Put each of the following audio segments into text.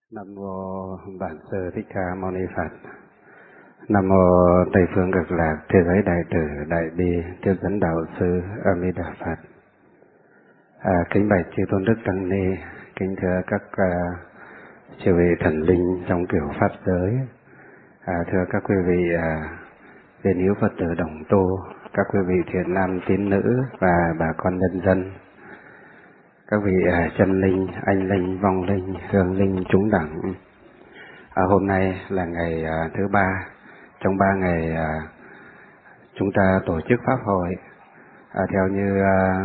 Nam mô Bản Sư Thích Ca Mâu Ni Phật. Nam mô Tây phương Cực Lạc Thế giới Đại Từ Đại Bi Tiếp dẫn Đạo sư A Di Đà Phật. Kính bạch chư tôn đức tăng ni, kính thưa các chư vị thần linh trong kiểu pháp giới, thưa các quý vị bên hiếu Phật tử đồng tu, các quý vị thiện nam tín nữ và bà con nhân dân, các vị chân linh, anh linh, vong linh, hương linh, chúng đẳng. Hôm nay là ngày thứ ba trong 3 ngày chúng ta tổ chức pháp hội theo như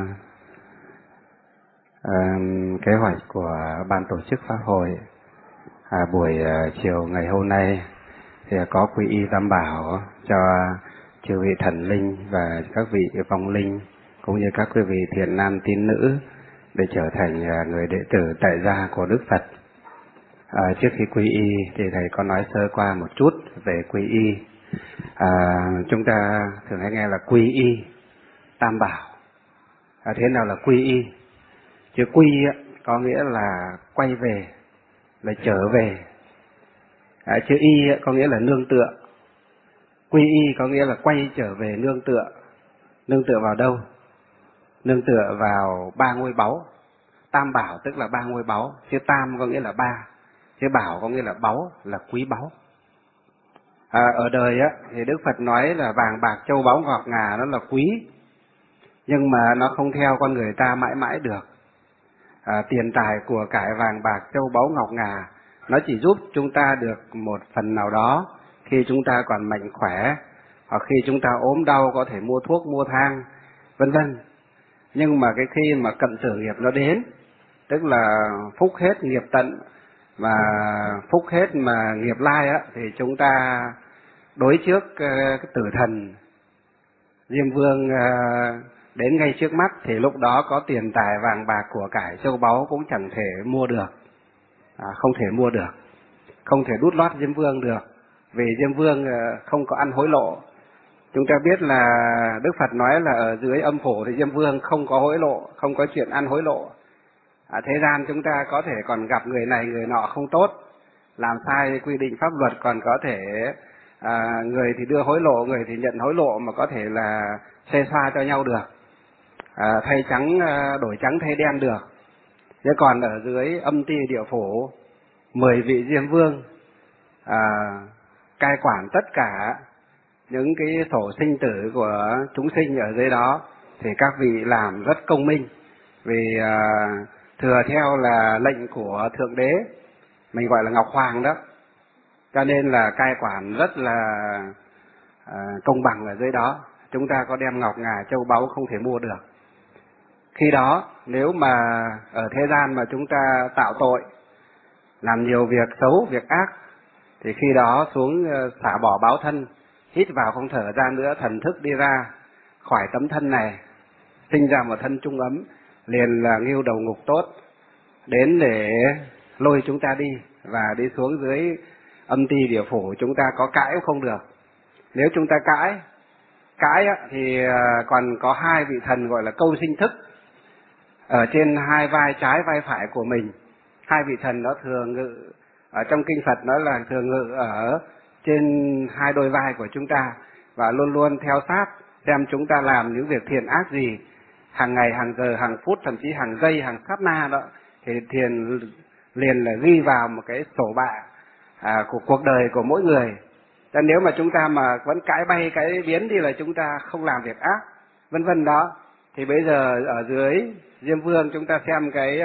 kế hoạch của ban tổ chức pháp hội. Buổi chiều ngày hôm nay thì có quy y tam bảo cho chư vị thần linh và các vị vong linh cũng như các quý vị thiện nam tín nữ để trở thành người đệ tử tại gia của Đức Phật. Trước khi quy y thì thầy có nói sơ qua một chút về quy y. Chúng ta thường hay nghe là quy y tam bảo. Thế nào là quy y? Chữ quy có nghĩa là quay về, là trở về. Chữ y có nghĩa là nương tựa. Quy y có nghĩa là quay trở về nương tựa. Nương tựa vào đâu? Nương tựa vào 3 ngôi báu. Tam bảo tức là 3 ngôi báu. Chữ tam có nghĩa là 3, chữ bảo có nghĩa là báu, là quý báu. Ở đời thì Đức Phật nói là vàng bạc châu báu ngọc ngà nó là quý, nhưng mà nó không theo con người ta mãi mãi được. Tiền tài của cải vàng bạc châu báu ngọc ngà nó chỉ giúp chúng ta được một phần nào đó khi chúng ta còn mạnh khỏe, hoặc khi chúng ta ốm đau có thể mua thuốc mua thang vân vân. Nhưng mà cái khi mà cận tử nghiệp nó đến, tức là phúc hết nghiệp tận mà phúc hết mà nghiệp lai thì chúng ta đối trước cái tử thần Diêm Vương đến ngay trước mắt, thì lúc đó có tiền tài vàng bạc của cải châu báu cũng chẳng thể mua được, không thể mua được, không thể đút lót Diêm Vương được, vì Diêm Vương không có ăn hối lộ. Chúng ta biết là Đức Phật nói là ở dưới âm phủ thì Diêm Vương không có hối lộ, không có chuyện ăn hối lộ. Thế gian chúng ta có thể còn gặp người này người nọ không tốt, làm sai quy định pháp luật, còn có thể người thì đưa hối lộ, người thì nhận hối lộ, mà có thể là xê xoa cho nhau được, thay trắng đổi trắng thay đen được. Thế còn ở dưới âm ti địa phủ, 10 vị Diêm Vương cai quản tất cả những cái sổ sinh tử của chúng sinh ở dưới đó, thì các vị làm rất công minh, vì thừa theo là lệnh của Thượng Đế, mình gọi là Ngọc Hoàng đó, cho nên là cai quản rất là công bằng ở dưới đó. Chúng ta có đem ngọc ngà châu báu không thể mua được. Khi đó nếu mà ở thế gian mà chúng ta tạo tội, làm nhiều việc xấu, việc ác, thì khi đó xuống xả bỏ báo thân, hít vào không thở ra nữa, thần thức đi ra khỏi tấm thân này, sinh ra một thân trung ấm, liền là ngưu đầu ngục tốt đến để lôi chúng ta đi, và đi xuống dưới âm ti địa phủ chúng ta có cãi cũng không được. Nếu chúng ta cãi thì còn có 2 vị thần gọi là câu sinh thức ở trên 2 vai trái vai phải của mình. 2 vị thần đó thường ngự, ở trong kinh Phật nói là thường ngự ở trên 2 đôi vai của chúng ta, và luôn luôn theo sát xem chúng ta làm những việc thiện ác gì, hàng ngày, hàng giờ, hàng phút, thậm chí hàng giây, hàng sát na đó, thì thiền liền là ghi vào một cái sổ bạ của cuộc đời của mỗi người. Cho nếu mà chúng ta mà vẫn cãi bay cãi biến thì là chúng ta không làm việc ác vân vân đó. Thì bây giờ ở dưới Diêm Vương chúng ta xem cái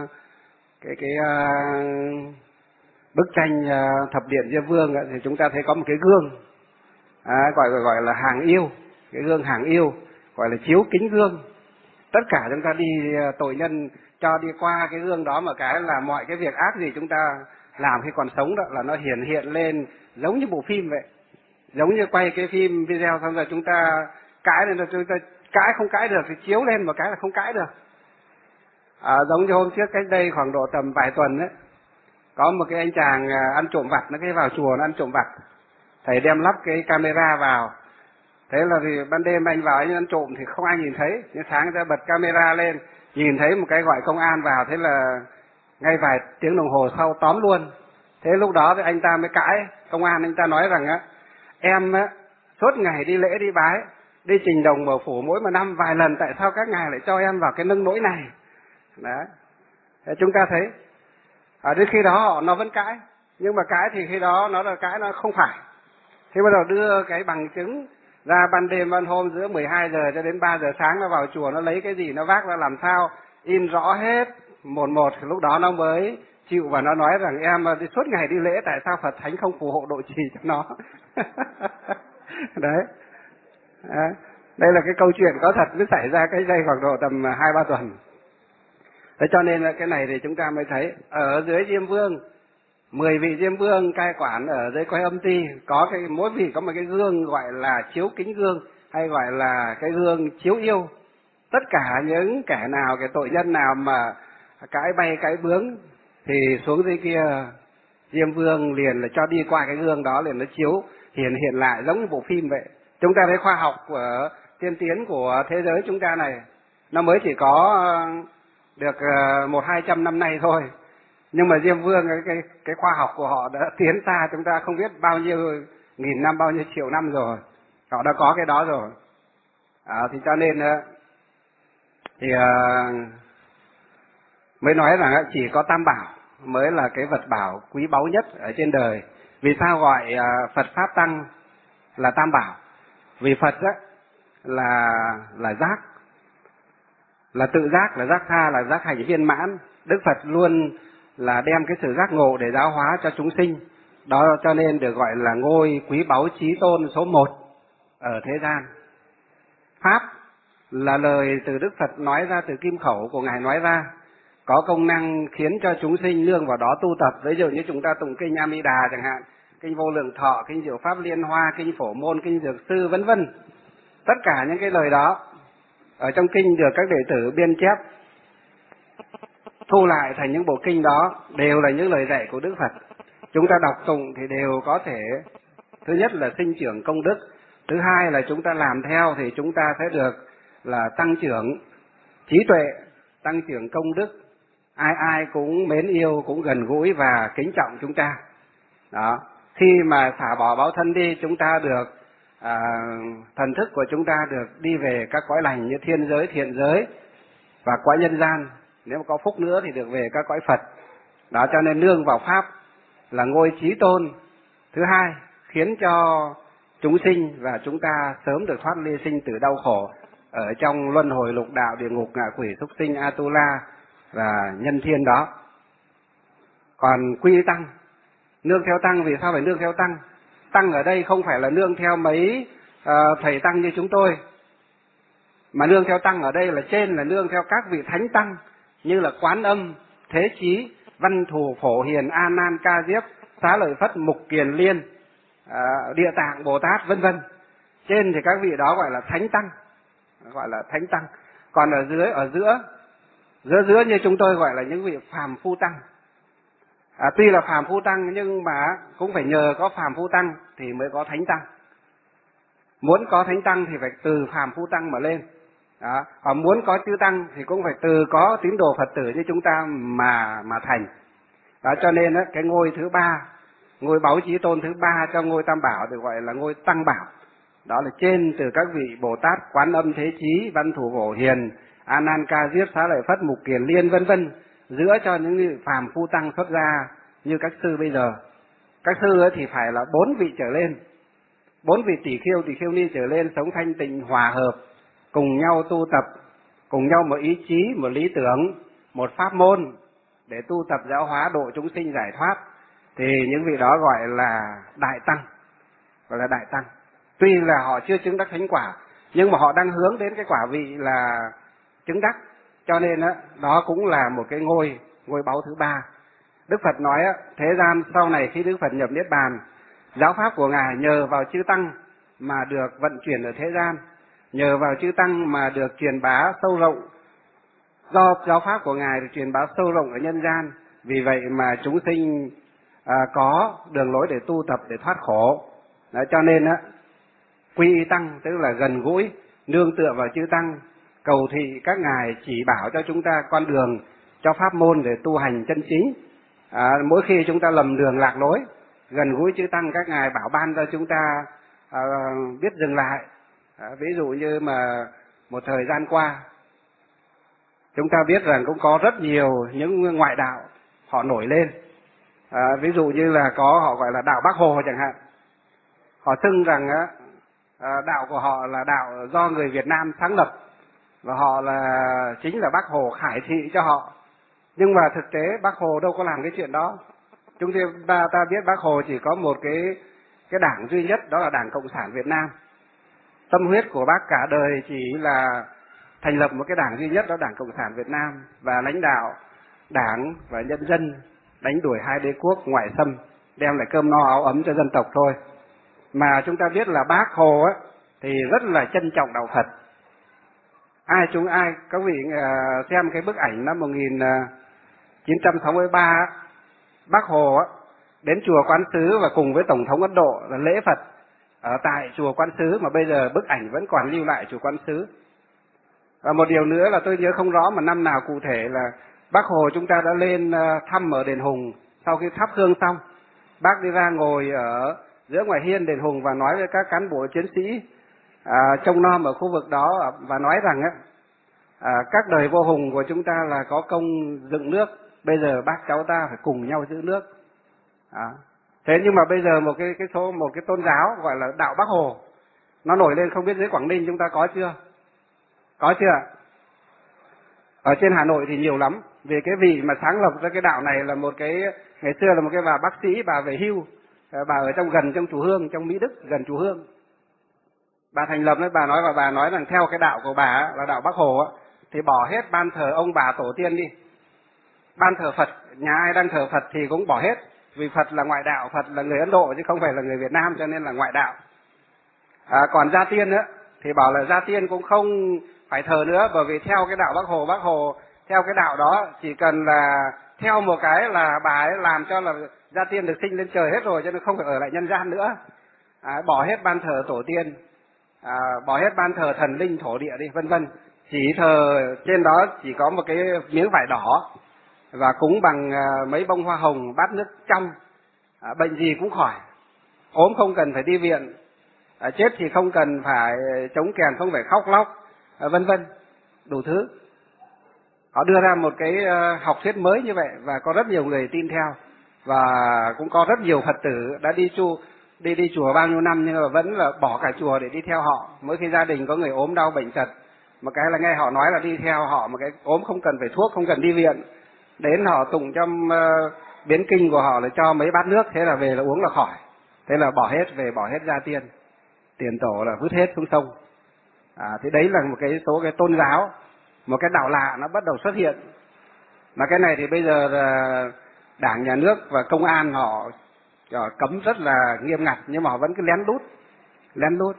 bức tranh thập điện Diêm Vương thì chúng ta thấy có một cái gương gọi là hàng yêu, cái gương hàng yêu gọi là chiếu kính gương. Tất cả chúng ta đi tội nhân cho đi qua cái gương đó, mà cái là mọi cái việc ác gì chúng ta làm khi còn sống đó là nó hiện lên giống như bộ phim vậy, giống như quay cái phim video xong rồi chúng ta cãi lên, rồi chúng ta cãi không cãi được thì chiếu lên một cái là không cãi được. Giống như hôm trước cách đây khoảng độ tầm vài tuần ấy, có một cái anh chàng ăn trộm vặt, nó cái vào chùa nó ăn trộm vặt, thầy đem lắp cái camera vào. Thế là vì ban đêm anh vào anh ăn trộm thì không ai nhìn thấy, nhưng sáng ra bật camera lên nhìn thấy một cái gọi công an vào, thế là ngay vài tiếng đồng hồ sau tóm luôn. Thế lúc đó thì anh ta mới cãi, công an anh ta nói rằng á, em á, suốt ngày đi lễ đi bái, đi trình đồng mở phủ mỗi một năm vài lần, tại sao các ngài lại cho em vào cái nông nỗi này? Đấy. Thế chúng ta thấy, đến khi đó nó vẫn cãi, nhưng mà cãi thì khi đó nó là cãi nó không phải. Thế bắt đầu đưa cái bằng chứng ra ban đêm ban hôm giữa 12 giờ cho đến 3 giờ sáng nó vào chùa, nó lấy cái gì nó vác ra làm sao, in rõ hết một một, lúc đó nó mới chịu và nó nói rằng em đi suốt ngày đi lễ, tại sao Phật Thánh không phù hộ độ trì cho nó? Đấy. Đây là cái câu chuyện có thật mới xảy ra cái đây khoảng độ tầm 2-3 tuần. Thế cho nên là cái này thì chúng ta mới thấy ở dưới Diêm Vương, 10 vị Diêm Vương cai quản ở dưới Quái Âm Ty, có cái mỗi vị có một cái gương gọi là chiếu kính gương, hay gọi là cái gương chiếu yêu. Tất cả những kẻ nào, cái tội nhân nào mà cãi bay cãi bướng thì xuống dưới kia Diêm Vương liền là cho đi qua cái gương đó, liền nó chiếu hiện lại giống như bộ phim vậy. Chúng ta thấy khoa học của tiên tiến của thế giới chúng ta này nó mới chỉ có được 100-200 năm nay thôi, nhưng mà Diêm Vương cái khoa học của họ đã tiến xa chúng ta không biết bao nhiêu nghìn năm, bao nhiêu triệu năm rồi, họ đã có cái đó rồi. Thì cho nên thì mới nói rằng chỉ có Tam Bảo mới là cái vật bảo quý báu nhất ở trên đời. Vì sao gọi Phật Pháp Tăng là Tam Bảo? Vì Phật là giác, là tự giác, là giác tha, là giác hành viên mãn. Đức Phật luôn là đem cái sự giác ngộ để giáo hóa cho chúng sinh. Đó cho nên được gọi là ngôi quý báu chí tôn số 1 ở thế gian. Pháp là lời từ Đức Phật nói ra, từ kim khẩu của Ngài nói ra, có công năng khiến cho chúng sinh nương vào đó tu tập. Ví dụ như chúng ta tụng kinh A Di Đà chẳng hạn, kinh Vô Lượng Thọ, kinh Diệu Pháp Liên Hoa, kinh Phổ Môn, kinh Dược Sư vân vân. Tất cả những cái lời đó ở trong kinh được các đệ tử biên chép thu lại thành những bộ kinh đó, đều là những lời dạy của Đức Phật. Chúng ta đọc tụng thì đều có thể, thứ nhất là sinh trưởng công đức, thứ hai là chúng ta làm theo thì chúng ta sẽ được là tăng trưởng trí tuệ, tăng trưởng công đức, ai ai cũng mến yêu, cũng gần gũi và kính trọng chúng ta. Đó. Khi mà xả bỏ báo thân đi, chúng ta được thần thức của chúng ta được đi về các cõi lành như thiên giới, thiện giới và cõi nhân gian. Nếu mà có phúc nữa thì được về các cõi Phật. Đó, cho nên nương vào Pháp là ngôi chí tôn thứ hai, khiến cho chúng sinh và chúng ta sớm được thoát ly sinh tử đau khổ ở trong luân hồi lục đạo, địa ngục, ngạ quỷ, súc sinh, Atula và nhân thiên đó. Còn quy tăng, nương theo tăng, vì sao phải nương theo tăng? Tăng ở đây không phải là nương theo mấy thầy tăng như chúng tôi, mà nương theo tăng ở đây là trên là nương theo các vị thánh tăng như là Quán Âm, Thế Chí, Văn Thù, Phổ Hiền, A Nan, Ca Diếp, Xá Lợi Phất, Mục Kiền Liên, Địa Tạng Bồ Tát vân vân. Trên thì các vị đó gọi là thánh tăng, gọi là thánh tăng. Còn ở giữa như chúng tôi gọi là những vị phàm phu tăng. Tuy là phàm phu tăng nhưng mà cũng phải nhờ có phàm phu tăng thì mới có thánh tăng. Muốn có thánh tăng thì phải từ phàm phu tăng mà lên. Đó. Và muốn có chư tăng thì cũng phải từ có tín đồ Phật tử như chúng ta mà thành. Đó, cho nên cái ngôi thứ ba, ngôi báu chí tôn thứ ba cho ngôi Tam Bảo được gọi là ngôi Tăng Bảo. Đó là trên từ các vị Bồ Tát, Quán Âm, Thế Chí, Văn Thù, Phổ Hiền, A Nan, Ca Diếp, Xá Lợi Phất, Mục Kiền Liên vân vân, giữa cho những phàm phu tăng xuất gia như các sư bây giờ. Các sư thì phải là 4 vị trở lên, 4 vị tỷ khiêu ni trở lên, sống thanh tịnh hòa hợp, cùng nhau tu tập, cùng nhau một ý chí, một lý tưởng, một pháp môn để tu tập giáo hóa độ chúng sinh giải thoát, thì những vị đó gọi là đại tăng, gọi là đại tăng. Tuy là họ chưa chứng đắc thánh quả, nhưng mà họ đang hướng đến cái quả vị là chứng đắc, cho nên đó cũng là một cái ngôi báu thứ ba. Đức Phật nói thế gian sau này khi Đức Phật nhập Niết Bàn, giáo pháp của Ngài nhờ vào chư tăng mà được vận chuyển ở thế gian, nhờ vào chư tăng mà được truyền bá sâu rộng, do giáo pháp của Ngài được truyền bá sâu rộng ở nhân gian. Vì vậy mà chúng sinh có đường lối để tu tập, để thoát khổ. Đó, cho nên quy y tăng tức là gần gũi, nương tựa vào chư tăng, cầu thị các ngài chỉ bảo cho chúng ta con đường, cho pháp môn để tu hành chân chính. Mỗi khi chúng ta lầm đường lạc lối, gần gũi chư tăng, các ngài bảo ban cho chúng ta biết dừng lại. Ví dụ như mà một thời gian qua chúng ta biết rằng cũng có rất nhiều những ngoại đạo họ nổi lên. Ví dụ như là có họ gọi là đạo Bác Hồ chẳng hạn. Họ xưng rằng đạo của họ là đạo do người Việt Nam sáng lập và họ chính là Bác Hồ khải thị cho họ. Nhưng mà thực tế Bác Hồ đâu có làm cái chuyện đó. Chúng ta biết Bác Hồ chỉ có một cái đảng duy nhất, đó là Đảng Cộng sản Việt Nam. Tâm huyết của Bác cả đời chỉ là thành lập một cái đảng duy nhất, đó là Đảng Cộng sản Việt Nam, và lãnh đạo đảng và nhân dân đánh đuổi hai đế quốc ngoại xâm, đem lại cơm no áo ấm cho dân tộc thôi. Mà chúng ta biết là Bác Hồ ấy, thì rất là trân trọng đạo Phật. Các vị xem cái bức ảnh năm 1963, Bác Hồ đến chùa Quán Sứ và cùng với Tổng thống Ấn Độ là lễ Phật ở tại chùa Quán Sứ, mà bây giờ bức ảnh vẫn còn lưu lại chùa Quán Sứ. Và một điều nữa là tôi nhớ không rõ mà năm nào cụ thể, là Bác Hồ chúng ta đã lên thăm ở đền Hùng. Sau khi thắp hương xong, Bác đi ra ngồi ở giữa ngoài hiên đền Hùng và nói với các cán bộ chiến sĩ trông nom ở khu vực đó, và nói rằng các đời vua hùng của chúng ta là có công dựng nước, bây giờ bác cháu ta phải cùng nhau giữ nước. Thế nhưng mà bây giờ một cái tôn giáo gọi là đạo Bác Hồ nó nổi lên, không biết dưới Quảng Ninh chúng ta có chưa? Có chưa? Ở trên Hà Nội thì nhiều lắm. Vì cái vị mà sáng lập ra cái đạo này là ngày xưa là một cái bà bác sĩ, bà về hưu, bà ở trong chùa Hương, trong Mỹ Đức, gần chùa Hương. Bà thành lập đấy, bà nói rằng theo cái đạo của bà là đạo Bác Hồ thì bỏ hết ban thờ ông bà tổ tiên đi. Ban thờ Phật, nhà ai đang thờ Phật thì cũng bỏ hết, vì Phật là ngoại đạo, Phật là người Ấn Độ chứ không phải là người Việt Nam, cho nên là ngoại đạo. Còn gia tiên thì bảo là gia tiên cũng không phải thờ nữa, bởi vì theo cái đạo Bác Hồ theo cái đạo đó chỉ cần là theo một cái là bà ấy làm cho là gia tiên được sinh lên trời hết rồi, cho nên không phải ở lại nhân gian nữa. Bỏ hết ban thờ tổ tiên, bỏ hết ban thờ thần linh thổ địa đi, vân vân, chỉ thờ trên đó chỉ có một cái miếng vải đỏ và cúng bằng mấy bông hoa hồng, bát nước trong. Bệnh gì cũng khỏi, ốm không cần phải đi viện, chết thì không cần phải chống kèn, không phải khóc lóc, vân vân, đủ thứ. Họ đưa ra một cái học thuyết mới như vậy và có rất nhiều người tin theo, và cũng có rất nhiều Phật tử đã đi chùa bao nhiêu năm nhưng mà vẫn là bỏ cả chùa để đi theo họ. Mỗi khi gia đình có người ốm đau bệnh tật, một cái là nghe họ nói là đi theo họ, một cái ốm không cần phải thuốc, không cần đi viện, đến họ tụng trong biến kinh của họ là cho mấy bát nước, thế là về là uống là khỏi. Thế là bỏ hết gia tiên, tiền tổ là vứt hết xuống sông. Thế đấy là một số cái tôn giáo, một cái đạo lạ nó bắt đầu xuất hiện. Mà cái này thì bây giờ là Đảng, Nhà nước và công an họ cấm rất là nghiêm ngặt, nhưng mà họ vẫn cứ lén lút.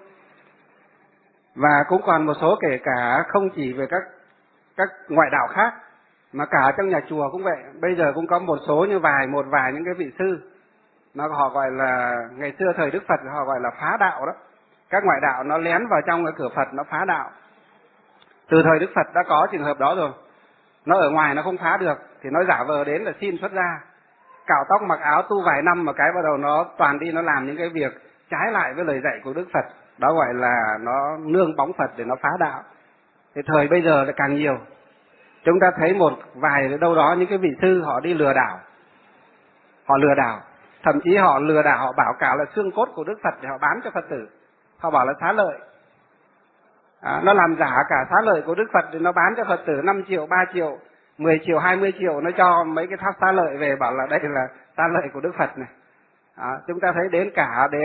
Và cũng còn một số kể cả không chỉ về các ngoại đạo khác, mà cả trong nhà chùa cũng vậy. Bây giờ cũng có một số như một vài những cái vị sư nó họ gọi là, ngày xưa thời Đức Phật họ gọi là phá đạo đó. Các ngoại đạo nó lén vào trong cái cửa Phật, nó phá đạo. Từ thời Đức Phật đã có trường hợp đó rồi. Nó ở ngoài nó không phá được thì nó giả vờ đến là xin xuất gia, cạo tóc mặc áo tu vài năm, mà cái bắt đầu nó toàn đi nó làm những cái việc trái lại với lời dạy của Đức Phật. Đó gọi là nó nương bóng Phật để nó phá đạo. Thì thời bây giờ là càng nhiều. Chúng ta thấy một vài đâu đó những cái vị sư họ đi lừa đảo. Họ lừa đảo, thậm chí họ lừa đảo, họ bảo cả là xương cốt của Đức Phật để họ bán cho Phật tử. Họ bảo là xá lợi. Nó làm giả cả xá lợi của Đức Phật để nó bán cho Phật tử 5 triệu, 3 triệu, 10 triệu, 20 triệu. Nó cho mấy cái tháp xá lợi về, bảo là đây là xá lợi của Đức Phật này. Chúng ta thấy đến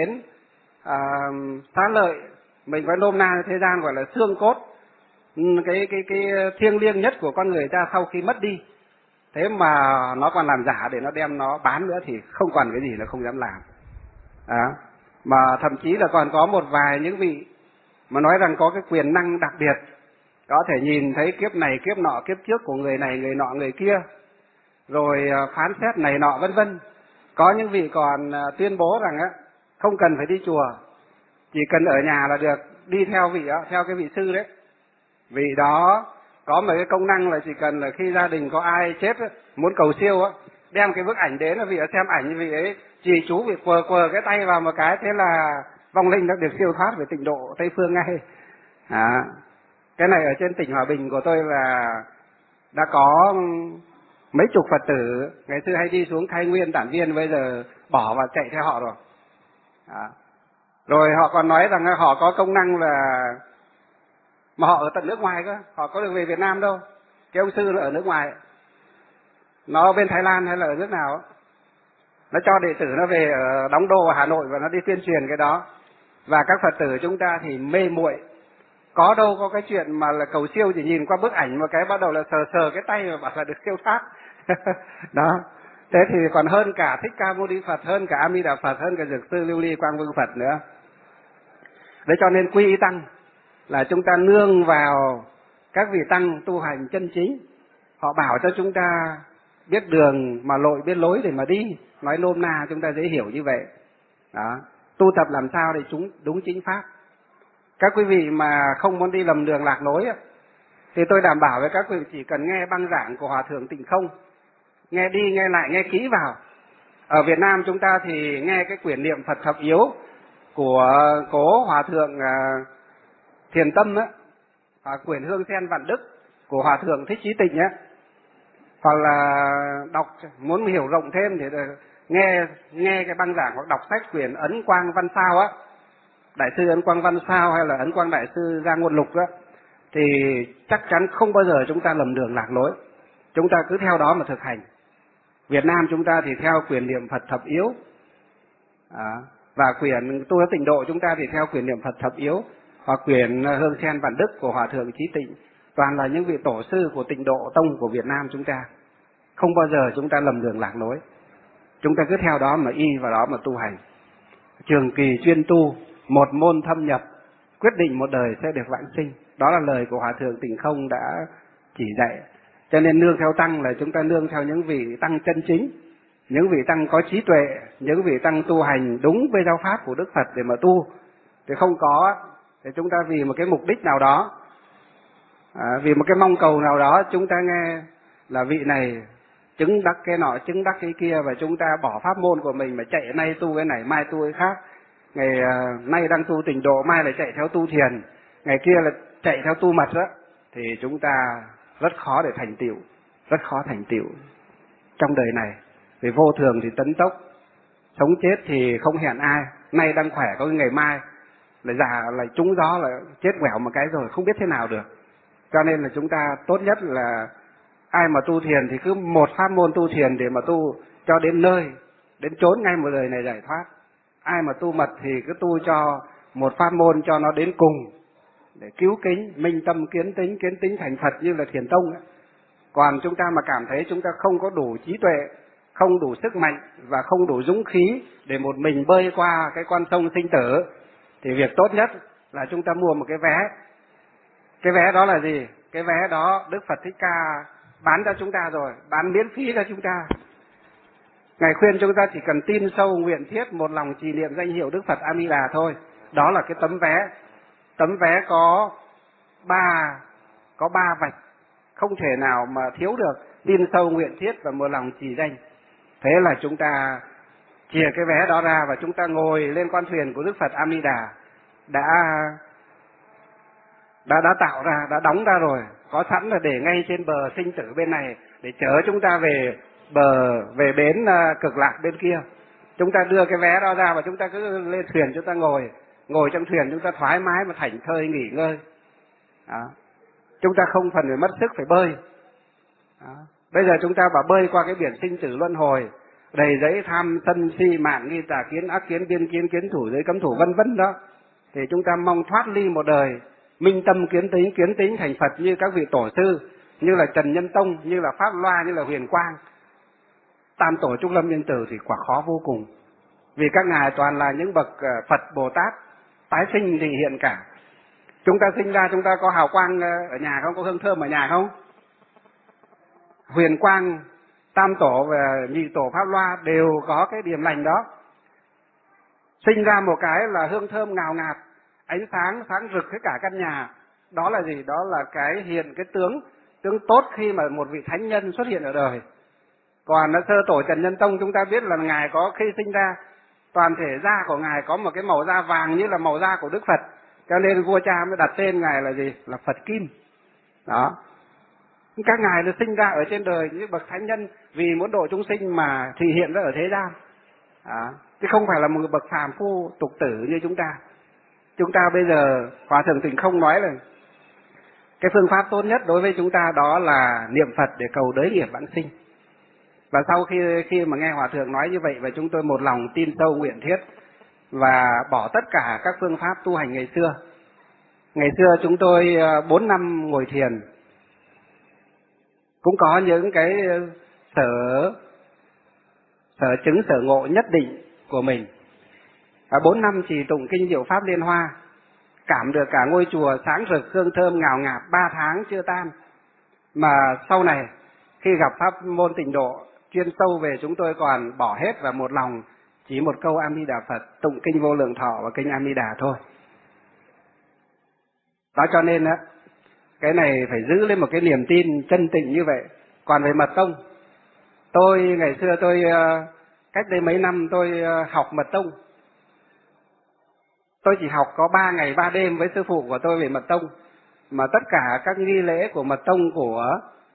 xá lợi, mình phải nôm na thế gian gọi là xương cốt, cái thiêng liêng nhất của con người ta sau khi mất đi. Thế mà nó còn làm giả để nó đem nó bán nữa thì không còn cái gì là không dám làm. Mà thậm chí là còn có một vài những vị mà nói rằng có cái quyền năng đặc biệt, có thể nhìn thấy kiếp này, kiếp nọ, kiếp trước của người này, người nọ, người kia, rồi phán xét này nọ, vân vân. Có những vị còn tuyên bố rằng không cần phải đi chùa, chỉ cần ở nhà là được, đi theo theo cái vị sư đấy. Vì đó có một cái công năng là chỉ cần là khi gia đình có ai chết muốn cầu siêu đem cái bức ảnh đến là vị ấy xem ảnh, vị ấy trì chú, vị quờ cái tay vào một cái, thế là vong linh nó được siêu thoát về tịnh độ Tây Phương ngay. Cái này ở trên tỉnh Hòa Bình của tôi là đã có mấy chục Phật tử ngày xưa hay đi xuống khai nguyên tản viên, bây giờ bỏ và chạy theo họ rồi. Rồi họ còn nói rằng họ có công năng là, mà họ ở tận nước ngoài cơ, họ có được về Việt Nam đâu. Cái ông sư là ở nước ngoài, nó ở bên Thái Lan hay là ở nước nào, nó cho đệ tử nó về ở đóng đô ở Hà Nội và nó đi tuyên truyền cái đó. Và các Phật tử chúng ta thì mê muội, có đâu có cái chuyện mà là cầu siêu, chỉ nhìn qua bức ảnh một cái bắt đầu là sờ cái tay và bảo là được siêu thoát. Đó. Thế thì còn hơn cả Thích Ca Mâu Ni Phật, hơn cả A Di Đà Phật, hơn cả Dược Sư Lưu Ly Quang Vương Phật nữa. Đấy, cho nên quy y tăng là chúng ta nương vào các vị tăng tu hành chân chính, họ bảo cho chúng ta biết đường mà lội, biết lối để mà đi, nói nôm na chúng ta dễ hiểu như vậy. Đó, tu tập làm sao để chúng đúng chính pháp. Các quý vị mà không muốn đi lầm đường lạc lối thì tôi đảm bảo với các quý vị chỉ cần nghe băng giảng của Hòa Thượng Tịnh Không, nghe đi nghe lại, nghe kỹ vào. Ở Việt Nam chúng ta thì nghe cái quyển niệm Phật thập yếu của cố Hòa Thượng Thiền Tâm á, quyển Hương Sen Vạn Đức của Hòa Thượng Thích Chí Tịnh á, hoặc là đọc muốn hiểu rộng thêm thì nghe cái băng giảng hoặc đọc sách quyển Ấn Quang Văn Sao á, Đại sư Ấn Quang Văn Sao hay là Ấn Quang Đại sư Gia Nguồn Lục á, thì chắc chắn không bao giờ chúng ta lầm đường lạc lối. Chúng ta cứ theo đó mà thực hành. Việt Nam chúng ta thì theo quyển niệm Phật thập yếu, và quyển tu Tịnh Độ chúng ta thì theo quyển niệm Phật thập yếu, hoặc quyển Hương Sen Vạn Đức của Hòa Thượng Chí Tịnh, toàn là những vị tổ sư của Tịnh Độ Tông của Việt Nam chúng ta. Không bao giờ chúng ta lầm đường lạc lối. Chúng ta cứ theo đó mà y vào đó mà tu hành. Trường kỳ chuyên tu, một môn thâm nhập, quyết định một đời sẽ được vãng sinh. Đó là lời của Hòa Thượng Tịnh Không đã chỉ dạy. Cho nên nương theo tăng là chúng ta nương theo những vị tăng chân chính, những vị tăng có trí tuệ, những vị tăng tu hành đúng với giáo pháp của Đức Phật để mà tu. Thì không có thì chúng ta vì một cái mục đích nào đó, vì một cái mong cầu nào đó, chúng ta nghe là vị này chứng đắc cái nọ, chứng đắc cái kia, và chúng ta bỏ pháp môn của mình mà chạy nay tu cái này, mai tu cái khác. Ngày nay đang tu Tịnh Độ, mai lại chạy theo tu thiền, ngày kia là chạy theo tu mật đó, thì chúng ta rất khó để thành tựu, rất khó thành tựu trong đời này. Vì vô thường thì tấn tốc, sống chết thì không hẹn ai, nay đang khỏe có ngày mai lại già lại trúng gió là chết quẻo một cái rồi không biết thế nào được. Cho nên là chúng ta tốt nhất là ai mà tu thiền thì cứ một pháp môn tu thiền để mà tu cho đến nơi, đến chốn ngay một đời này giải thoát. Ai mà tu mật thì cứ tu cho một pháp môn cho nó đến cùng, để cứu kính, minh tâm, kiến tính thành Phật như là Thiền Tông ấy. Còn chúng ta mà cảm thấy chúng ta không có đủ trí tuệ, không đủ sức mạnh và không đủ dũng khí để một mình bơi qua cái con sông sinh tử, thì việc tốt nhất là chúng ta mua một cái vé. Cái vé đó là gì? Cái vé đó Đức Phật Thích Ca bán cho chúng ta rồi, bán miễn phí cho chúng ta. Ngài khuyên chúng ta chỉ cần tin sâu nguyện thiết, một lòng trì niệm danh hiệu Đức Phật A Di Đà thôi. Đó là cái tấm vé. Tấm vé có ba vạch, không thể nào mà thiếu được. Tin sâu nguyện thiết và một lòng trì danh. Thế là chúng ta chìa cái vé đó ra và chúng ta ngồi lên con thuyền của Đức Phật A Di Đà đã tạo ra, đã đóng ra rồi, có sẵn là để ngay trên bờ sinh tử bên này để chở chúng ta về bến cực lạc bên kia. Chúng ta đưa cái vé đó ra và chúng ta cứ lên thuyền, chúng ta ngồi trong thuyền, chúng ta thoải mái mà thảnh thơi nghỉ ngơi. Đó. Chúng ta không cần phải mất sức phải bơi. Đó. Bây giờ chúng ta bảo bơi qua cái biển sinh tử luân hồi, đầy giấy tham sân si mạn nghi tà kiến ác kiến biên kiến kiến thủ giới cấm thủ vân vân đó, thì chúng ta mong thoát ly một đời minh tâm kiến tính thành Phật như các vị tổ sư, như là Trần Nhân Tông, như là Pháp Loa, như là Huyền Quang, Tam Tổ Trúc Lâm Nhân Tử, thì quả khó vô cùng. Vì các ngài toàn là những bậc Phật Bồ Tát tái sinh thì hiện cả. Chúng ta sinh ra chúng ta có hào quang ở nhà không, có hương thơm ở nhà không? Huyền Quang, Tam Tổ và Nhị Tổ Pháp Loa đều có cái điểm lành đó. Sinh ra một cái là hương thơm ngào ngạt, ánh sáng sáng rực hết cả căn nhà. Đó là gì? Đó là cái hiện cái tướng tốt khi mà một vị thánh nhân xuất hiện ở đời. Còn nó sơ tổ Trần Nhân Tông chúng ta biết là Ngài có khi sinh ra, toàn thể da của Ngài có một cái màu da vàng như là màu da của Đức Phật. Cho nên vua cha mới đặt tên Ngài là gì? Là Phật Kim. Đó. Các Ngài được sinh ra ở trên đời như bậc thánh nhân vì muốn độ chúng sinh mà thị hiện ra ở thế gian. Đó. Chứ không phải là một bậc phàm phu tục tử như chúng ta. Chúng ta bây giờ, Hòa Thượng Tịnh Không nói là cái phương pháp tốt nhất đối với chúng ta đó là niệm Phật để cầu đới nghiệp vãng sinh. Và sau khi mà nghe Hòa Thượng nói như vậy, và chúng tôi một lòng tin sâu nguyện thiết và bỏ tất cả các phương pháp tu hành ngày xưa. Ngày xưa chúng tôi 4 năm ngồi thiền, cũng có những cái sở chứng sở ngộ nhất định của mình. 4 năm trì tụng kinh Diệu Pháp Liên Hoa, cảm được cả ngôi chùa sáng rực hương thơm ngào ngạt 3 tháng chưa tan. Mà sau này khi gặp pháp môn Tịnh Độ chuyên sâu về, chúng tôi còn bỏ hết và một lòng chỉ một câu A Di Đà Phật, tụng kinh Vô Lượng Thọ và kinh A Di Đà thôi. Đó, cho nên á, cái này phải giữ lên một cái niềm tin chân tịnh như vậy. Còn về mật tông, tôi ngày xưa cách đây mấy năm tôi học mật tông. Tôi chỉ học có 3 ngày 3 đêm với sư phụ của tôi về mật tông, mà tất cả các nghi lễ của mật tông của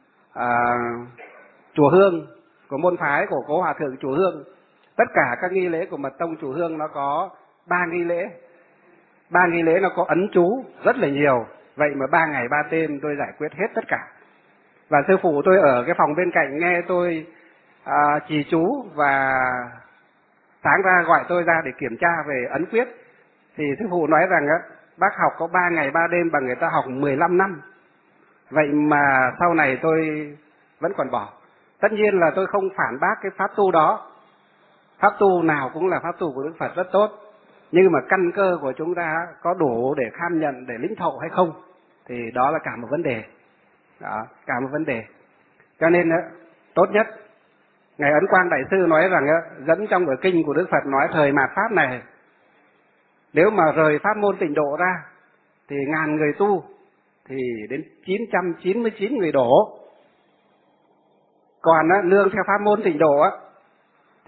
chùa Hương, của môn phái của Cố Hòa Thượng chùa Hương, tất cả các nghi lễ của mật tông chùa Hương nó có 3 nghi lễ. 3 nghi lễ nó có ấn chú rất là nhiều, vậy mà 3 ngày 3 đêm tôi giải quyết hết tất cả. Và sư phụ tôi ở cái phòng bên cạnh nghe tôi trì chú, và sáng ra gọi tôi ra để kiểm tra về ấn quyết. Thì sư phụ nói rằng á, bác học có 3 ngày 3 đêm bằng người ta học 15 năm. Vậy mà sau này tôi vẫn còn bỏ. Tất nhiên là tôi không phản bác cái pháp tu đó. Pháp tu nào cũng là pháp tu của Đức Phật rất tốt. Nhưng mà căn cơ của chúng ta có đủ để kham nhận, để lĩnh thộ hay không, thì đó là cả một vấn đề. Đó, cả một vấn đề. Cho nên á, tốt nhất, Ngài Ấn Quang Đại Sư nói rằng á, dẫn trong vở kinh của Đức Phật nói thời mạt Pháp này, nếu mà rời pháp môn Tịnh Độ ra thì 1000 người tu thì đến 999 người đổ. Còn á, nương theo pháp môn Tịnh Độ á, thì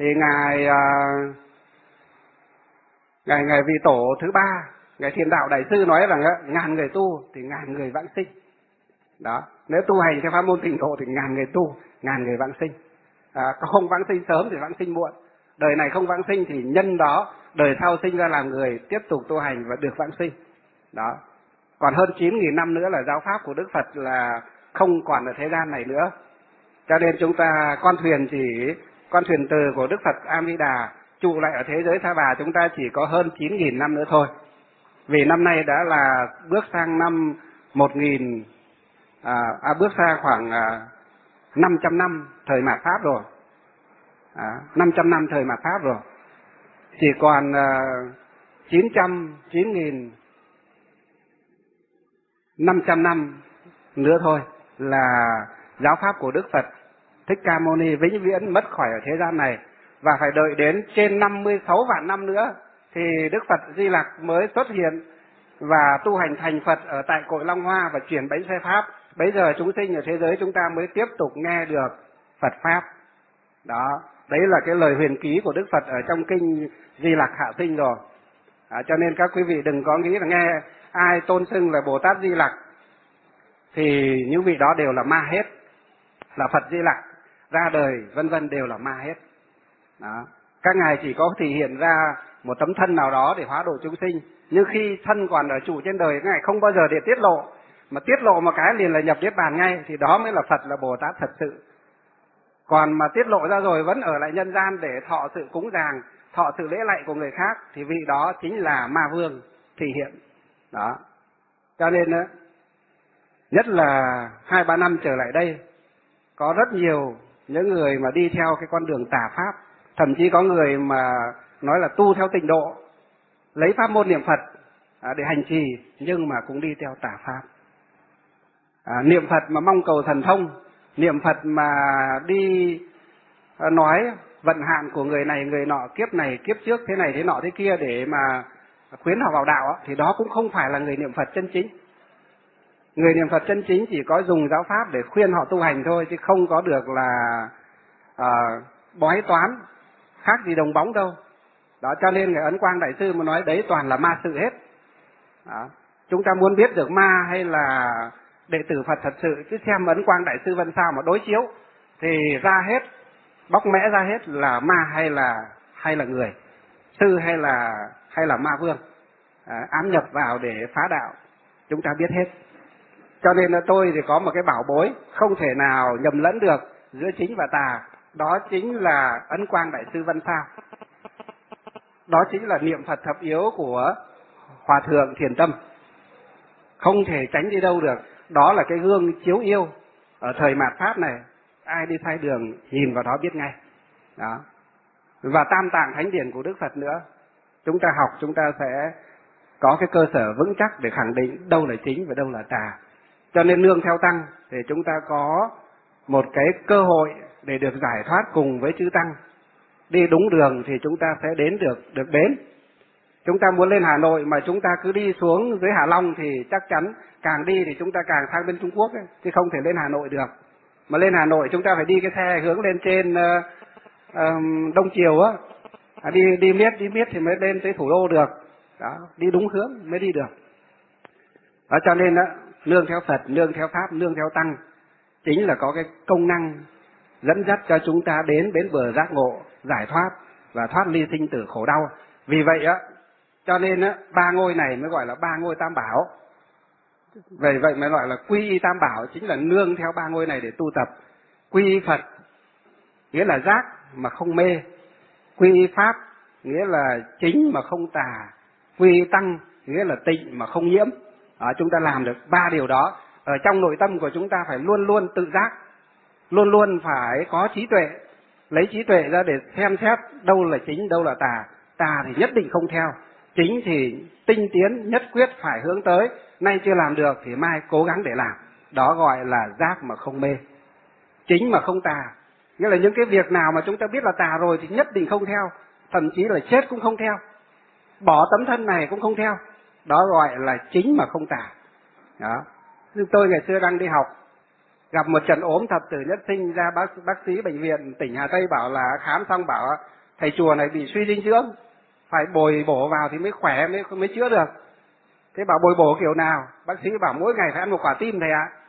Ngài Vị Tổ thứ 3, Ngài Thiền Đạo Đại Sư nói rằng á, 1000 người tu thì 1000 người vãng sinh. Đó, nếu tu hành theo pháp môn Tịnh Độ thì 1000 người tu, 1000 người vãng sinh. Không vãng sinh sớm thì vãng sinh muộn. Đời này không vãng sinh thì nhân đó đời sau sinh ra làm người, tiếp tục tu hành và được vãng sinh. Đó. Còn hơn 9.000 năm nữa là giáo pháp của Đức Phật là không còn ở thế gian này nữa. Cho nên chúng ta con thuyền từ của Đức Phật A Di Đà trụ lại ở thế giới Tha Bà chúng ta chỉ có hơn 9.000 năm nữa thôi. Vì năm nay đã là bước sang năm 1000, bước sang khoảng 500 năm thời mạt Pháp rồi. 500 năm thời mạt Pháp rồi. Chỉ còn 9.500 năm nữa thôi là giáo pháp của Đức Phật Thích Ca Mâu Ni vĩnh viễn mất khỏi ở thế gian này. Và phải đợi đến trên 56 vạn năm nữa thì Đức Phật Di Lặc mới xuất hiện và tu hành thành Phật ở tại cội Long Hoa và chuyển bánh xe Pháp. Bây giờ chúng sinh ở thế giới chúng ta mới tiếp tục nghe được Phật Pháp. Đó, đấy là cái lời huyền ký của Đức Phật ở trong kinh Di Lặc Hạ Sinh rồi. Cho nên các quý vị đừng có nghĩ là nghe ai tôn xưng là Bồ Tát Di Lặc thì những vị đó đều là ma hết, là Phật Di Lặc ra đời vân vân đều là ma hết. Đó. Các ngài chỉ có thể hiện ra một tấm thân nào đó để hóa độ chúng sinh, nhưng khi thân còn ở trụ trên đời các ngài không bao giờ để tiết lộ, mà tiết lộ một cái liền là nhập niết bàn ngay, thì đó mới là Phật, là Bồ Tát thật sự. Còn mà tiết lộ ra rồi vẫn ở lại nhân gian để thọ sự cúng dường, thọ sự lễ lạy của người khác, thì vị đó chính là ma vương thị hiện. Đó. Cho nên nhất là 2-3 năm trở lại đây, có rất nhiều những người mà đi theo cái con đường tà pháp, thậm chí có người mà nói là tu theo Tịnh Độ, lấy pháp môn niệm Phật để hành trì, nhưng mà cũng đi theo tà pháp. Niệm Phật mà mong cầu thần thông, niệm Phật mà đi nói vận hạn của người này người nọ, kiếp này kiếp trước thế này thế nọ thế kia để mà khuyến họ vào đạo, thì đó cũng không phải là người niệm Phật chân chính. Người niệm Phật chân chính chỉ có dùng giáo pháp để khuyên họ tu hành thôi, chứ không có được là bói toán, khác gì đồng bóng đâu. Đó, cho nên người Ấn Quang Đại Sư mà nói đấy toàn là ma sự hết. Đó. Chúng ta muốn biết được ma hay là đệ tử Phật thật sự, cứ xem Ấn Quang Đại Sư Vân Sao mà đối chiếu thì ra hết, bóc mẽ ra hết là ma hay là người, sư hay là ma vương, ám nhập vào để phá đạo, chúng ta biết hết. Cho nên là tôi thì có một cái bảo bối không thể nào nhầm lẫn được giữa chính và tà, đó chính là Ấn Quang Đại Sư Vân Sao. Đó chính là niệm Phật thập yếu của Hòa Thượng Thiền Tâm, không thể tránh đi đâu được. Đó là cái gương chiếu yêu ở thời mạt Pháp này, ai đi sai đường nhìn vào đó biết ngay. Đó. Và Tam Tạng Thánh Điển của Đức Phật nữa, chúng ta học chúng ta sẽ có cái cơ sở vững chắc để khẳng định đâu là chính và đâu là tà. Cho nên nương theo Tăng thì chúng ta có một cái cơ hội để được giải thoát cùng với chư Tăng. Đi đúng đường thì chúng ta sẽ đến được đến. Chúng ta muốn lên Hà Nội mà chúng ta cứ đi xuống dưới Hạ Long thì chắc chắn càng đi thì chúng ta càng sang bên Trung Quốc ấy, chứ không thể lên Hà Nội được. Mà lên Hà Nội chúng ta phải đi cái xe hướng lên trên Đông Triều á, đi miết thì mới lên tới thủ đô được. Đó, đi đúng hướng mới đi được. Đó, cho nên đó, nương theo Phật, nương theo Pháp, nương theo Tăng chính là có cái công năng dẫn dắt cho chúng ta đến bến bờ giác ngộ, giải thoát và thoát ly sinh tử khổ đau. Vì vậy á, cho nên á, ba ngôi này mới gọi là ba ngôi Tam Bảo. Vậy mới gọi là quy y Tam Bảo, chính là nương theo ba ngôi này để tu tập. Quy y Phật nghĩa là giác mà không mê, quy y Pháp nghĩa là chính mà không tà, quy y Tăng nghĩa là tịnh mà không nhiễm. Chúng ta làm được ba điều đó. Ở trong nội tâm của chúng ta phải luôn luôn tự giác, luôn luôn phải có trí tuệ, lấy trí tuệ ra để xem xét đâu là chính, đâu là tà. Tà thì nhất định không theo, chính thì tinh tiến nhất quyết phải hướng tới, nay chưa làm được thì mai cố gắng để làm. Đó gọi là giác mà không mê, chính mà không tà. Nghĩa là những cái việc nào mà chúng ta biết là tà rồi thì nhất định không theo, thậm chí là chết cũng không theo, bỏ tấm thân này cũng không theo. Đó gọi là chính mà không tà. Đó. Tôi ngày xưa đang đi học, gặp một trận ốm thập tử nhất sinh, ra bác sĩ bệnh viện tỉnh Hà Tây bảo là khám xong bảo thầy chùa này bị suy dinh dưỡng, phải bồi bổ vào thì mới khỏe, mới chữa được. Thế bảo bồi bổ kiểu nào? Bác sĩ bảo mỗi ngày phải ăn một quả tim thầy ạ.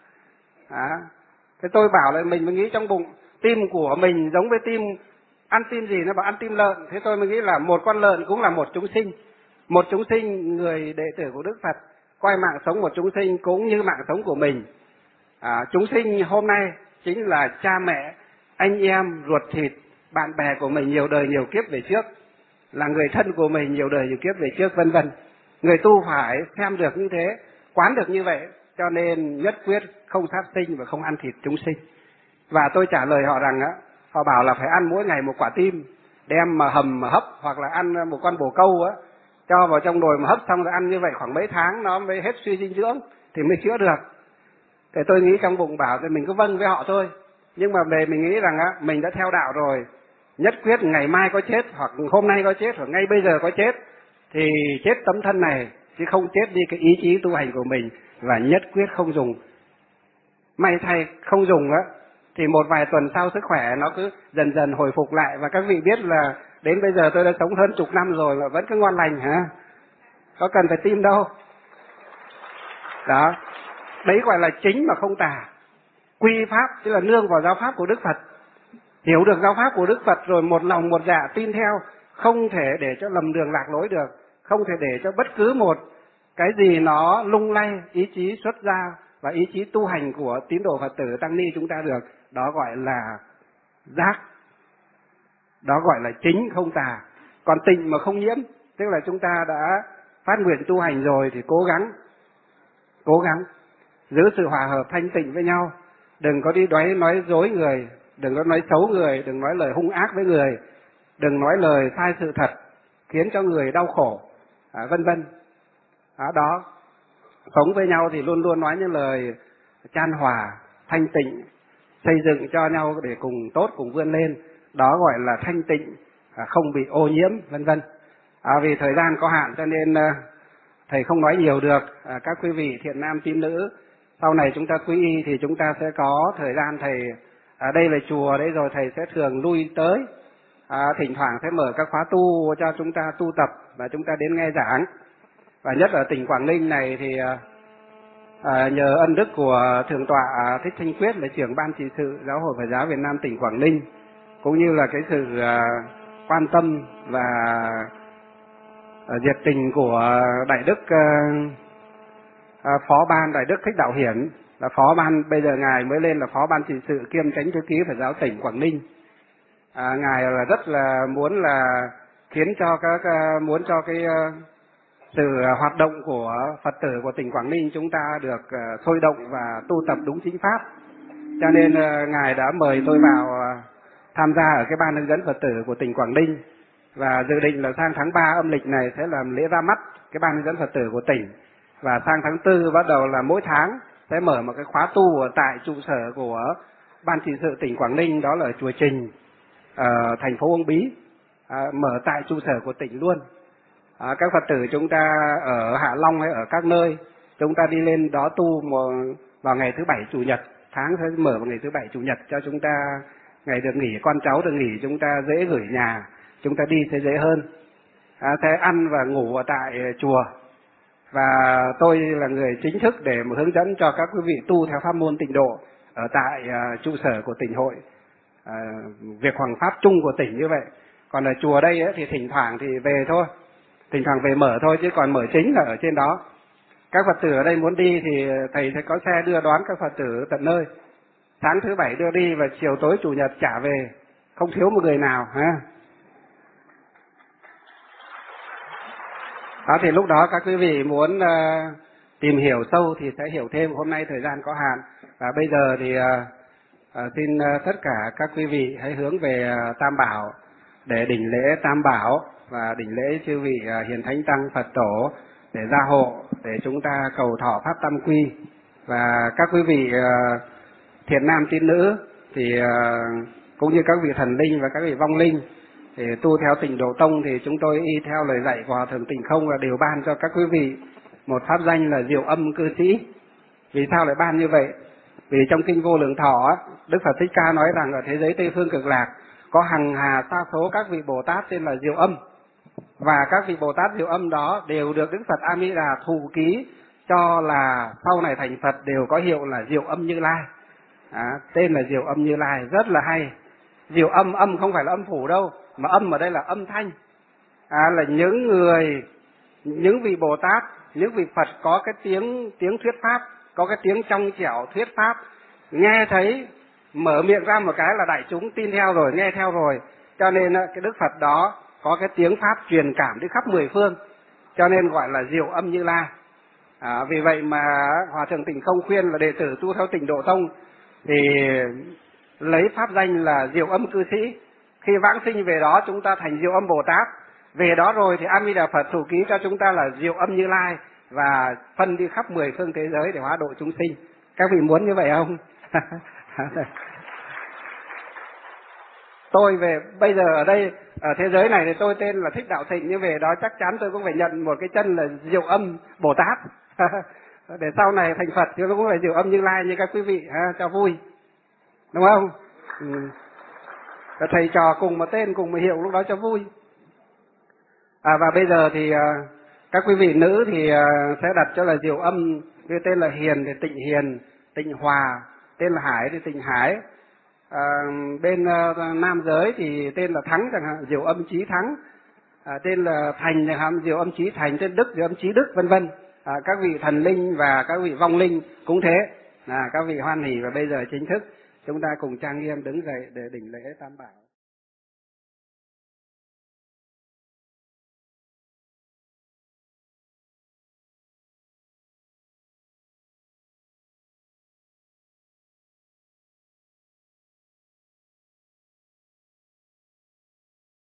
Thế tôi bảo là mình mới nghĩ trong bụng tim của mình giống với tim, ăn tim gì? Nó bảo ăn tim lợn. Thế tôi mới nghĩ là một con lợn cũng là một chúng sinh. Một chúng sinh, người đệ tử của Đức Phật coi mạng sống một chúng sinh cũng như mạng sống của mình. Chúng sinh hôm nay chính là cha mẹ, anh em, ruột thịt, bạn bè của mình nhiều đời nhiều kiếp về trước, là người thân của mình nhiều đời nhiều kiếp về trước, vân vân. Người tu phải xem được như thế, quán được như vậy, cho nên nhất quyết không sát sinh và không ăn thịt chúng sinh. Và tôi trả lời họ rằng họ bảo là phải ăn mỗi ngày một quả tim, đem mà hầm mà hấp, hoặc là ăn một con bồ câu cho vào trong nồi mà hấp xong rồi ăn như vậy khoảng mấy tháng nó mới hết suy dinh dưỡng thì mới chữa được. Thế tôi nghĩ trong bụng bảo thì mình cứ vâng với họ thôi. Nhưng mà về mình nghĩ rằng mình đã theo đạo rồi, nhất quyết ngày mai có chết, hoặc hôm nay có chết, hoặc ngay bây giờ có chết, thì chết tấm thân này, chứ không chết đi cái ý chí tu hành của mình, và nhất quyết không dùng. May thay không dùng thì một vài tuần sau sức khỏe nó cứ dần dần hồi phục lại. Và các vị biết là đến bây giờ tôi đã sống hơn chục năm rồi mà vẫn cứ ngon lành hả? Có cần phải tim đâu. Đó, đấy gọi là chính mà không tà. Quy pháp tức là nương vào giáo pháp của Đức Phật, hiểu được giáo pháp của Đức Phật rồi một lòng một dạ tin theo, không thể để cho lầm đường lạc lối được, không thể để cho bất cứ một cái gì nó lung lay ý chí xuất ra và ý chí tu hành của tín đồ Phật tử tăng ni chúng ta được. Đó gọi là giác, đó gọi là chính không tà. Còn tịnh mà không nhiễm tức là chúng ta đã phát nguyện tu hành rồi thì cố gắng giữ sự hòa hợp thanh tịnh với nhau, đừng có đi nói dối người, đừng có nói xấu người, đừng nói lời hung ác với người, đừng nói lời sai sự thật khiến cho người đau khổ, vân vân. Đó, sống với nhau thì luôn luôn nói những lời chan hòa, thanh tịnh, xây dựng cho nhau để cùng tốt, cùng vươn lên. Đó gọi là thanh tịnh, không bị ô nhiễm, vân vân. Vì thời gian có hạn cho nên thầy không nói nhiều được. Các quý vị thiện nam tín nữ, sau này chúng ta quy y thì chúng ta sẽ có thời gian thầy Ở đây là chùa đấy, rồi thầy sẽ thường lui tới, thỉnh thoảng sẽ mở các khóa tu cho chúng ta tu tập và chúng ta đến nghe giảng. Và nhất ở tỉnh Quảng Ninh này thì nhờ ân đức của Thượng tọa Thích Thanh Quyết là trưởng ban trị sự Giáo hội Phật giáo Việt Nam tỉnh Quảng Ninh, cũng như là cái sự quan tâm và nhiệt tình của Đại đức Phó ban Đại đức Thích Đạo Hiển, là phó ban, bây giờ ngài mới lên là phó ban trị sự kiêm chánh thư ký Phật giáo tỉnh Quảng Ninh. Ngài là rất là muốn là khiến cho muốn cho cái sự hoạt động của Phật tử của tỉnh Quảng Ninh chúng ta được sôi động và tu tập đúng chính pháp. Cho nên ngài đã mời tôi vào tham gia ở cái ban hướng dẫn Phật tử của tỉnh Quảng Ninh, và dự định là sang tháng 3 âm lịch này sẽ làm lễ ra mắt cái ban hướng dẫn Phật tử của tỉnh, và sang tháng 4 bắt đầu là mỗi tháng sẽ mở một cái khóa tu ở tại trụ sở của ban trị sự tỉnh Quảng Ninh, đó là ở chùa Trình ở thành phố Uông Bí, mở tại trụ sở của tỉnh luôn. Các Phật tử chúng ta ở Hạ Long hay ở các nơi, chúng ta đi lên đó tu vào ngày thứ Bảy Chủ nhật, tháng sẽ mở vào ngày thứ Bảy Chủ nhật cho chúng ta ngày được nghỉ, con cháu được nghỉ, chúng ta dễ gửi nhà, chúng ta đi sẽ dễ hơn. Sẽ ăn và ngủ ở tại chùa, và tôi là người chính thức để mà hướng dẫn cho các quý vị tu theo pháp môn Tịnh độ ở tại trụ sở của tỉnh hội, việc hoằng pháp chung của tỉnh như vậy. Còn ở chùa đây ấy, thì thỉnh thoảng thì về thôi, thỉnh thoảng về mở thôi, chứ còn mở chính là ở trên đó. Các Phật tử ở đây muốn đi thì thầy sẽ có xe đưa đón các Phật tử tận nơi, sáng thứ Bảy đưa đi và chiều tối Chủ nhật trả về, không thiếu một người nào ha. Đó, thì lúc đó các quý vị muốn tìm hiểu sâu thì sẽ hiểu thêm. Hôm nay thời gian có hạn, và bây giờ thì xin tất cả các quý vị hãy hướng về Tam Bảo để đỉnh lễ Tam Bảo và đỉnh lễ chư vị hiền thánh tăng Phật tổ để gia hộ, để chúng ta cầu thọ pháp tam quy. Và các quý vị thiện nam tín nữ thì cũng như các vị thần linh và các vị vong linh thì tu theo Tịnh Độ Tông, thì chúng tôi y theo lời dạy của Hòa Thượng Tịnh Không và đều ban cho các quý vị một pháp danh là Diệu Âm Cư Sĩ. Vì sao lại ban như vậy? Vì trong kinh Vô Lượng Thọ, Đức Phật Thích Ca nói rằng ở thế giới Tây Phương Cực Lạc có hằng hà sa số các vị Bồ Tát tên là Diệu Âm, và các vị Bồ Tát Diệu Âm đó đều được Đức Phật A Di Đà thụ ký cho là sau này thành Phật đều có hiệu là Diệu Âm Như Lai. Tên là Diệu Âm Như Lai, rất là hay. Diệu âm, âm không phải là âm phủ đâu, mà âm ở đây là âm thanh. Là những vị Bồ Tát, những vị Phật có cái tiếng thuyết pháp, có cái tiếng trong trẻo thuyết pháp, nghe thấy mở miệng ra một cái là đại chúng tin theo rồi, nghe theo rồi. Cho nên cái Đức Phật đó có cái tiếng pháp truyền cảm đi khắp mười phương, cho nên gọi là Diệu Âm Như Lai. Vì vậy mà Hòa Thượng Tịnh Không khuyên là đệ tử tu theo Tịnh Độ Tông thì lấy pháp danh là Diệu Âm Cư Sĩ. Khi vãng sinh về đó chúng ta thành Diệu Âm Bồ Tát, về đó rồi thì A Di Đà Phật thụ ký cho chúng ta là Diệu Âm Như Lai và phân đi khắp mười phương thế giới để hóa độ chúng sinh. Các vị muốn như vậy không? Tôi về bây giờ ở đây ở thế giới này thì tôi tên là Thích Đạo Thịnh, nhưng về đó chắc chắn tôi cũng phải nhận một cái chân là Diệu Âm Bồ Tát để sau này thành Phật thì cũng phải Diệu Âm Như Lai như các quý vị cho vui, đúng không? Thầy trò cùng một tên cùng một hiệu lúc đó cho vui. Và bây giờ thì các quý vị nữ thì sẽ đặt cho là Diệu Âm, như tên là Hiền thì Tịnh Hiền, Tịnh Hòa, tên là Hải thì Tịnh Hải. Bên nam giới thì tên là Thắng chẳng hạn, Diệu Âm Chí Thắng. Tên là Thành chẳng hạn, Diệu Âm Chí Thành, tên Đức, Diệu Âm Chí Đức, vân vân. Các vị thần linh và các vị vong linh cũng thế. Các vị hoan hỉ, và bây giờ chính thức chúng ta cùng trang nghiêm đứng dậy để đỉnh lễ Tam Bảo.